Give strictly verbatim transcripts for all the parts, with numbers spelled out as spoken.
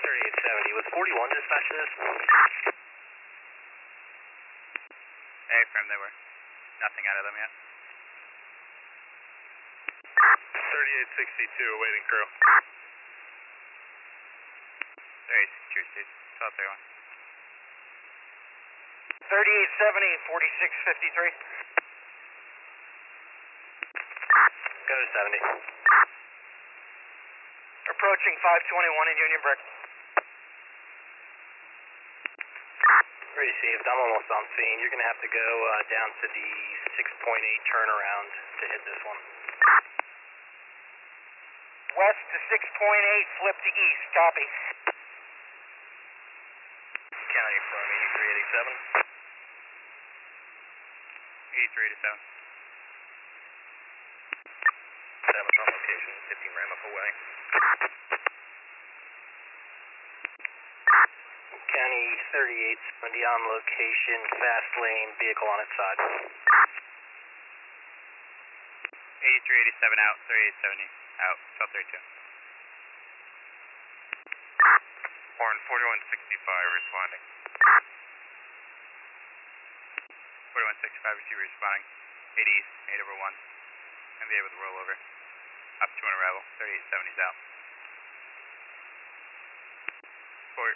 thirty-eight seventy. Was forty-one dispatch to this? A-frame, they were. Nothing out of them yet. thirty-eight sixty-two, awaiting crew. thirty-eight sixty-two, Steve. twelve thirty-one. thirty-eight seventy, forty-six fifty-three. Go to seventy. Approaching five twenty-one in Union Brick. Received. I'm almost on scene. You're going to have to go uh, down to the six point eight turnaround to hit this one. West to six point eight, flip to east. Copy. County from eighty-three eighty-seven. eighty-three to seven. seven's on location, fifteen ram up away. County thirty-eight seventy on location, fast lane, vehicle on its side. eighty-three eighty-seven out, thirty-eight seventy out, twelve thirty-two. Horn forty-one sixty-five responding. forty-one sixty-five receiver responding. eight east, eight over one. M V A with a rollover. Up to an arrival, thirty-eight seventy's out. Fort.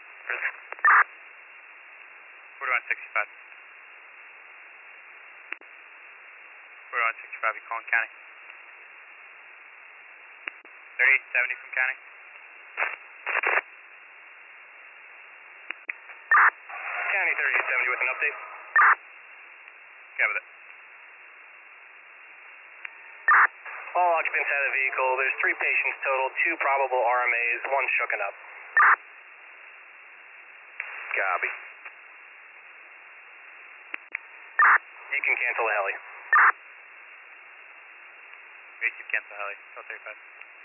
forty-one sixty-five. forty-one sixty-five, you calling county? thirty-eight seventy from county. County thirty-eight seventy with an update. Got with it. All occupants out of the vehicle. There's three patients total, two probable R M As, one shooken up. Copy. You can cancel the heli. Receive cancel heli, twelve thirty-five.